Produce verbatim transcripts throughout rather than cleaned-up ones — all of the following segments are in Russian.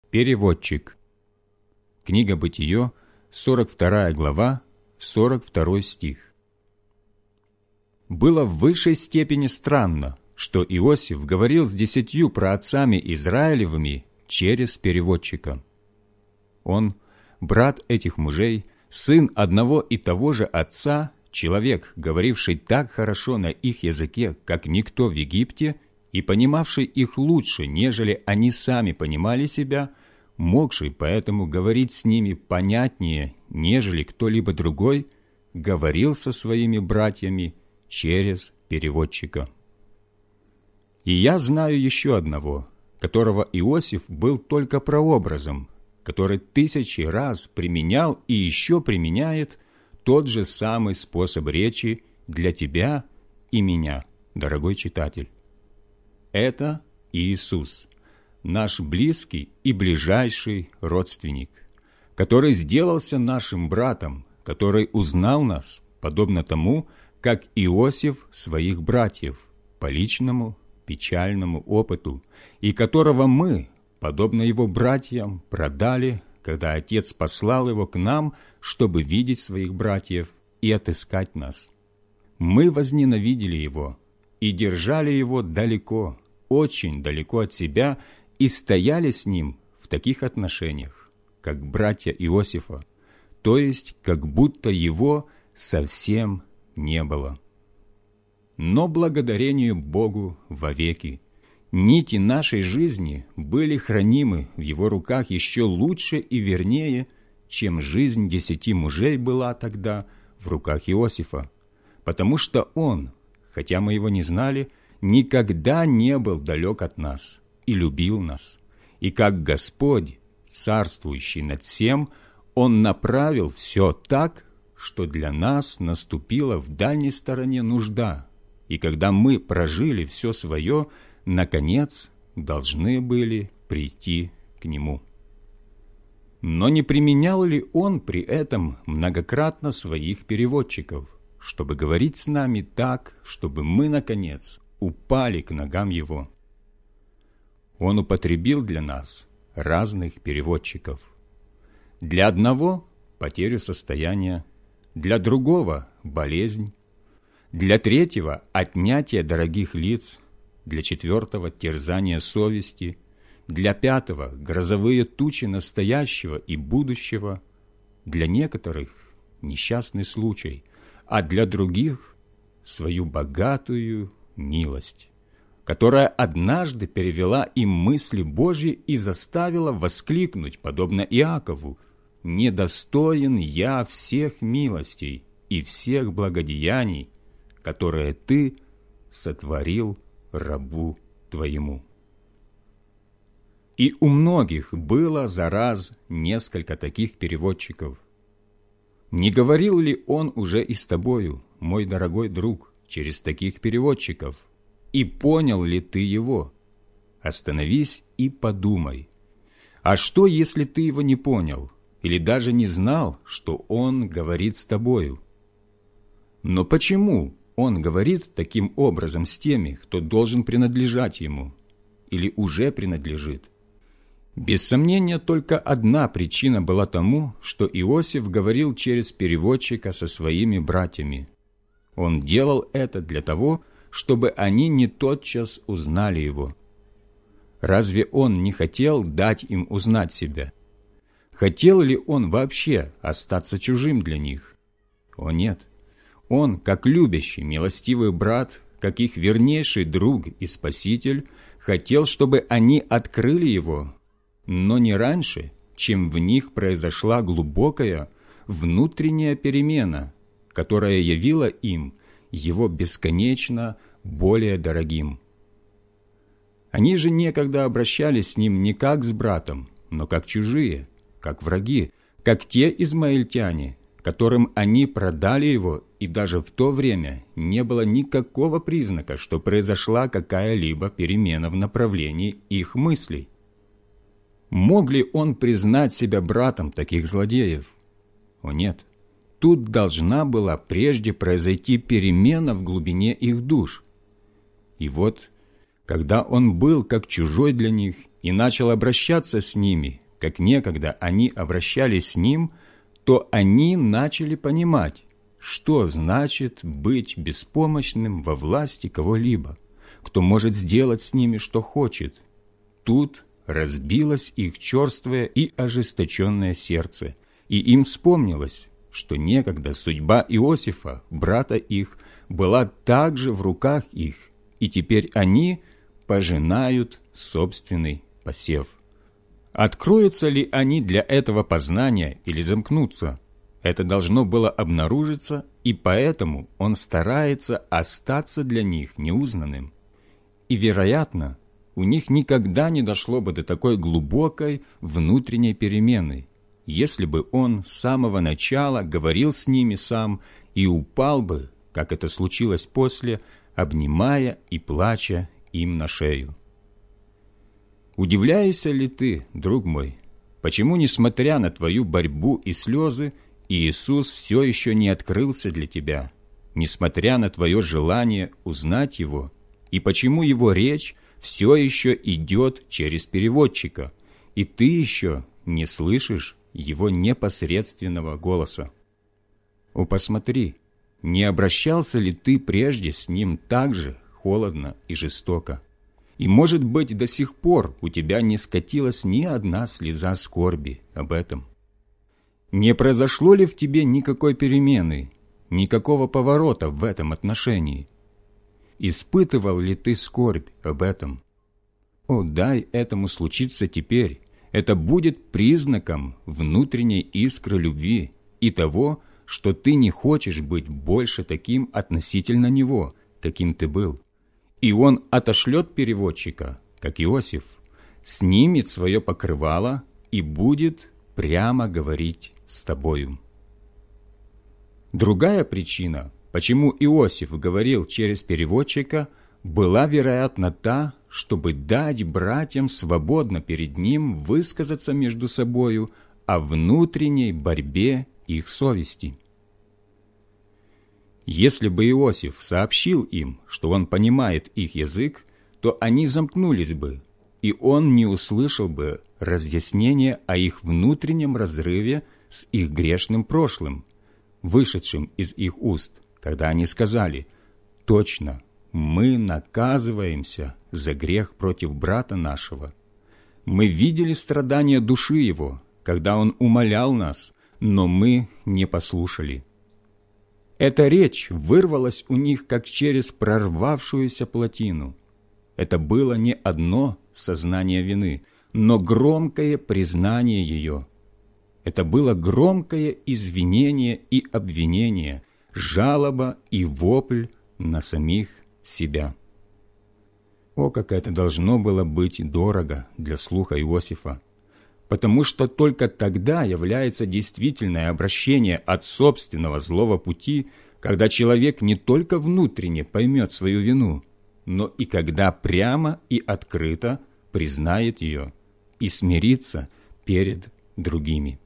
Переводчик. Книга Бытие, сорок вторая глава, сорок второй стих. Было в высшей степени странно, что Иосиф говорил с десятью праотцами Израилевыми через переводчика. Он, брат этих мужей, сын одного и того же отца, человек, говоривший так хорошо на их языке, как никто в Египте, и понимавший их лучше, нежели они сами понимали себя, могший поэтому говорить с ними понятнее, нежели кто-либо другой, говорил со своими братьями через переводчика. И я знаю еще одного, которого Иосиф был только прообразом, который тысячи раз применял и еще применяет тот же самый способ речи для тебя и меня, дорогой читатель. Это Иисус, наш близкий и ближайший родственник, который сделался нашим братом, который узнал нас, подобно тому, как Иосиф своих братьев, по личному печальному опыту, и которого мы, подобно его братьям, продали, когда Отец послал его к нам, чтобы видеть своих братьев и отыскать нас. Мы возненавидели его и держали его далеко, очень далеко от себя, и стояли с ним в таких отношениях, как братья Иосифа, то есть как будто его совсем не было. Но благодарению Богу вовеки, нити нашей жизни были хранимы в Его руках еще лучше и вернее, чем жизнь десяти мужей была тогда в руках Иосифа, потому что Он, хотя мы Его не знали, никогда не был далек от нас и любил нас, и как Господь, царствующий над всем, Он направил все так, что для нас наступила в дальней стороне нужда, и когда мы прожили все свое, наконец, должны были прийти к Нему. Но не применял ли Он при этом многократно своих переводчиков, чтобы говорить с нами так, чтобы мы, наконец, упали к ногам Его? Он употребил для нас разных переводчиков. Для одного – потерю состояния, для другого – болезнь, для третьего – отнятие дорогих лиц, для четвертого – терзание совести, для пятого – грозовые тучи настоящего и будущего, для некоторых – несчастный случай, а для других – свою богатую милость, которая однажды перевела им мысли Божьи и заставила воскликнуть, подобно Иакову: «Недостоин я всех милостей и всех благодеяний, которые Ты сотворил рабу Твоему». И у многих было за раз несколько таких переводчиков. Не говорил ли Он уже и с тобою, мой дорогой друг, через таких переводчиков? И понял ли ты его? Остановись и подумай. А что, если ты его не понял, или даже не знал, что он говорит с тобою? Но почему он говорит таким образом с теми, кто должен принадлежать ему, или уже принадлежит? Без сомнения, только одна причина была тому, что Иосиф говорил через переводчика со своими братьями. Он делал это для того, чтобы они не тотчас узнали его. Разве он не хотел дать им узнать себя? Хотел ли он вообще остаться чужим для них? О нет! Он, как любящий, милостивый брат, как их вернейший друг и спаситель, хотел, чтобы они открыли его, но не раньше, чем в них произошла глубокая внутренняя перемена, которая явила им его бесконечно более дорогим. Они же некогда обращались с ним не как с братом, но как чужие, как враги, как те измаильтяне, которым они продали его, и даже в то время не было никакого признака, что произошла какая-либо перемена в направлении их мыслей. Мог ли он признать себя братом таких злодеев? О нет! Тут должна была прежде произойти перемена в глубине их душ. И вот, когда он был как чужой для них и начал обращаться с ними, как некогда они обращались с ним, то они начали понимать, что значит быть беспомощным во власти кого-либо, кто может сделать с ними, что хочет. Тут разбилось их черствое и ожесточенное сердце, и им вспомнилось, что некогда судьба Иосифа, брата их, была также в руках их, и теперь они пожинают собственный посев. Откроются ли они для этого познания или замкнутся? Это должно было обнаружиться, и поэтому он старается остаться для них неузнанным. И, вероятно, у них никогда не дошло бы до такой глубокой внутренней перемены, если бы он с самого начала говорил с ними сам и упал бы, как это случилось после, обнимая и плача им на шею. Удивляешься ли ты, друг мой, почему, несмотря на твою борьбу и слезы, Иисус все еще не открылся для тебя, несмотря на твое желание узнать Его, и почему Его речь все еще идет через переводчика, и ты еще не слышишь Его непосредственного голоса? О, посмотри, не обращался ли ты прежде с Ним так же холодно и жестоко? И, может быть, до сих пор у тебя не скатилась ни одна слеза скорби об этом. Не произошло ли в тебе никакой перемены, никакого поворота в этом отношении? Испытывал ли ты скорбь об этом? О, дай этому случиться теперь. Это будет признаком внутренней искры любви и того, что ты не хочешь быть больше таким относительно Него, каким ты был. И Он отошлет переводчика, как Иосиф, снимет свое покрывало и будет прямо говорить с тобою. Другая причина, почему Иосиф говорил через переводчика, была, вероятно, та, чтобы дать братьям свободно перед ним высказаться между собою о внутренней борьбе их совести. Если бы Иосиф сообщил им, что он понимает их язык, то они замкнулись бы, и он не услышал бы разъяснения о их внутреннем разрыве с их грешным прошлым, вышедшим из их уст, когда они сказали: «Точно, мы наказываемся за грех против брата нашего. Мы видели страдания души его, когда он умолял нас, но мы не послушали». Эта речь вырвалась у них, как через прорвавшуюся плотину. Это было не одно сознание вины, но громкое признание ее. Это было громкое извинение и обвинение, жалоба и вопль на самих себя. О, как это должно было быть дорого для слуха Иосифа! Потому что только тогда является действительное обращение от собственного злого пути, когда человек не только внутренне поймет свою вину, но и когда прямо и открыто признает ее и смирится перед другими.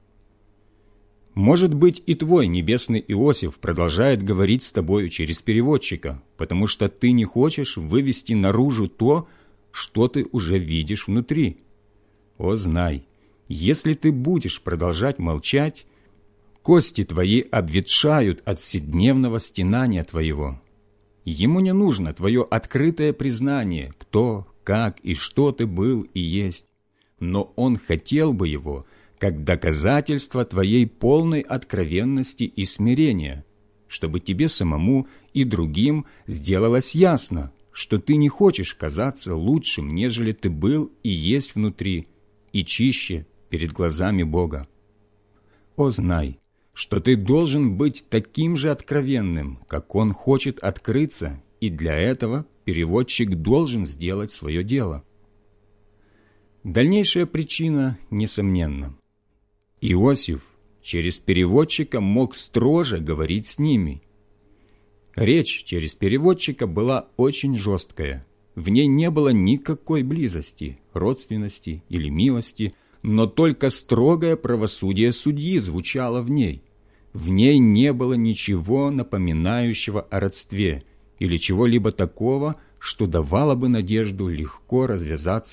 Может быть, и твой небесный Иосиф продолжает говорить с тобою через переводчика, потому что ты не хочешь вывести наружу то, что ты уже видишь внутри. О, знай, если ты будешь продолжать молчать, кости твои обветшают от вседневного стенания твоего. Ему не нужно твое открытое признание, кто, как и что ты был и есть, но он хотел бы его как доказательство твоей полной откровенности и смирения, чтобы тебе самому и другим сделалось ясно, что ты не хочешь казаться лучшим, нежели ты был и есть внутри, и чище перед глазами Бога. О, знай, что ты должен быть таким же откровенным, как Он хочет открыться, и для этого переводчик должен сделать свое дело. Дальнейшая причина несомненна. Иосиф через переводчика мог строже говорить с ними. Речь через переводчика была очень жесткая. В ней не было никакой близости, родственности или милости, но только строгое правосудие судьи звучало в ней. В ней не было ничего напоминающего о родстве или чего-либо такого, что давало бы надежду легко развязаться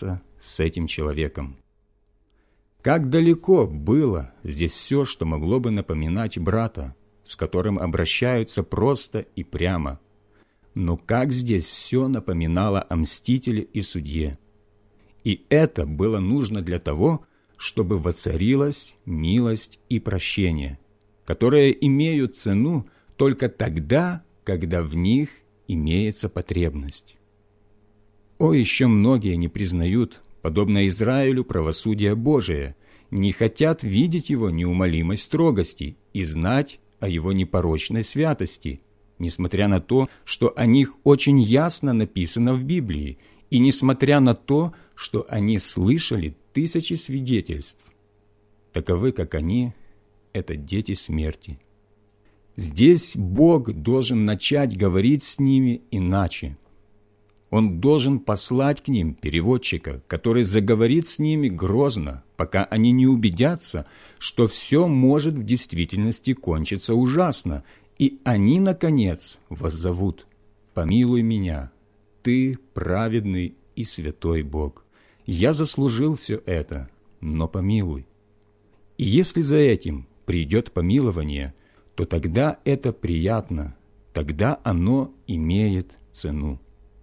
с этим человеком. Как далеко было здесь все, что могло бы напоминать брата, с которым обращаются просто и прямо. Но как здесь все напоминало о мстителе и судье. И это было нужно для того, чтобы воцарилась милость и прощение, которые имеют цену только тогда, когда в них имеется потребность. О, еще многие не признают, подобно Израилю, правосудие Божие, не хотят видеть его неумолимой строгости и знать о его непорочной святости, несмотря на то, что о них очень ясно написано в Библии, и несмотря на то, что они слышали тысячи свидетельств. Таковы, как они, это дети смерти. Здесь Бог должен начать говорить с ними иначе. Он должен послать к ним переводчика, который заговорит с ними грозно, пока они не убедятся, что все может в действительности кончиться ужасно, и они, наконец, воззовут: «Помилуй меня, Ты праведный и святой Бог. Я заслужил все это, но помилуй». И если за этим придет помилование, то тогда это приятно, тогда оно имеет цену.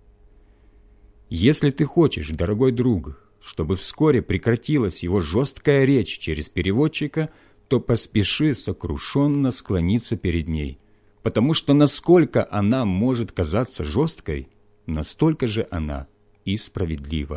Если ты хочешь, дорогой друг, чтобы вскоре прекратилась его жесткая речь через переводчика, то поспеши сокрушенно склониться перед ней, потому что насколько она может казаться жесткой, настолько же она и справедлива.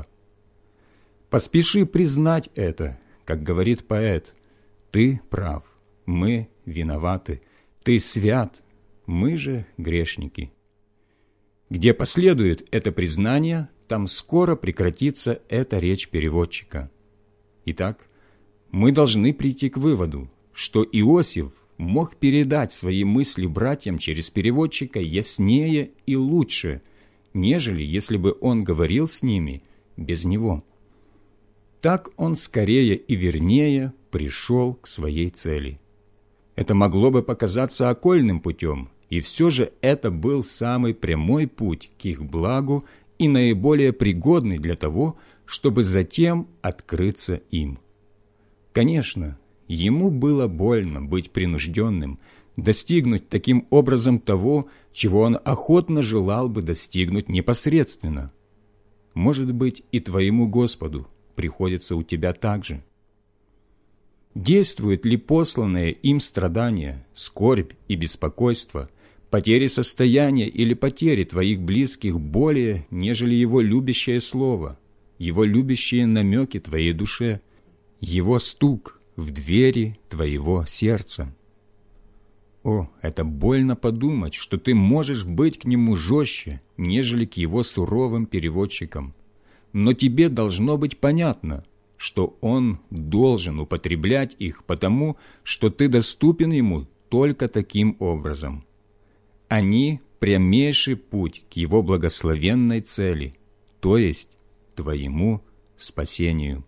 Поспеши признать это, как говорит поэт: «Ты прав, мы виноваты, Ты свят, мы же грешники». Где последует это признание, там скоро прекратится эта речь переводчика. Итак, мы должны прийти к выводу, что Иосиф мог передать свои мысли братьям через переводчика яснее и лучше, нежели если бы он говорил с ними без него. Так он скорее и вернее пришел к своей цели. Это могло бы показаться окольным путем, и все же это был самый прямой путь к их благу и наиболее пригодный для того, чтобы затем открыться им. Конечно, ему было больно быть принужденным, достигнуть таким образом того, чего он охотно желал бы достигнуть непосредственно. Может быть, и твоему Господу приходится у тебя так же. Действует ли посланное им страдание, скорбь и беспокойство, потери состояния или потери твоих близких более, нежели его любящее слово, его любящие намеки твоей душе, его стук в двери твоего сердца? О, это больно подумать, что ты можешь быть к нему жестче, нежели к его суровым переводчикам. Но тебе должно быть понятно, что он должен употреблять их потому, что ты доступен ему только таким образом. Они – прямейший путь к его благословенной цели, то есть твоему спасению.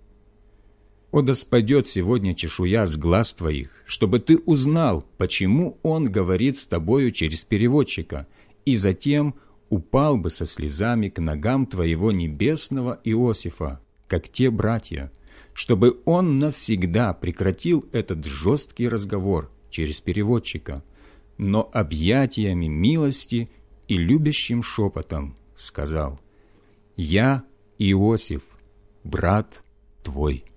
О, да спадет сегодня чешуя с глаз твоих, чтобы ты узнал, почему он говорит с тобою через переводчика, и затем упал бы со слезами к ногам твоего небесного Иосифа, как те братья, чтобы он навсегда прекратил этот жесткий разговор через переводчика, но объятиями милости и любящим шепотом сказал: «Я Иосиф, брат твой».